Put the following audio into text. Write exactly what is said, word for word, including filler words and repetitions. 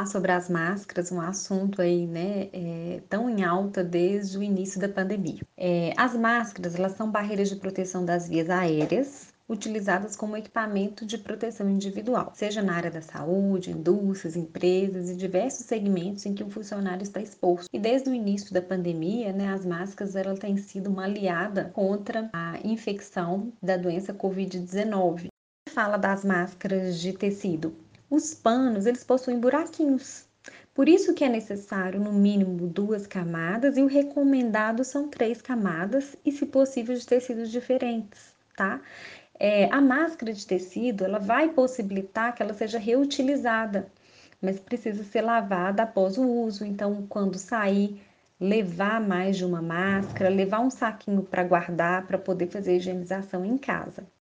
Sobre as máscaras, um assunto aí, né, é, tão em alta desde o início da pandemia. É, as máscaras, elas são barreiras de proteção das vias aéreas, utilizadas como equipamento de proteção individual, seja na área da saúde, indústrias, empresas e diversos segmentos em que o funcionário está exposto. E desde o início da pandemia, né, as máscaras ela têm sido uma aliada contra a infecção da doença covid dezenove. Fala das máscaras de tecido. Os panos, eles possuem buraquinhos. Por isso que é necessário, no mínimo, duas camadas e o recomendado são três camadas e, se possível, de tecidos diferentes, tá? É, a máscara de tecido, ela vai possibilitar que ela seja reutilizada, mas precisa ser lavada após o uso. Então, quando sair, levar mais de uma máscara, levar um saquinho para guardar, para poder fazer a higienização em casa.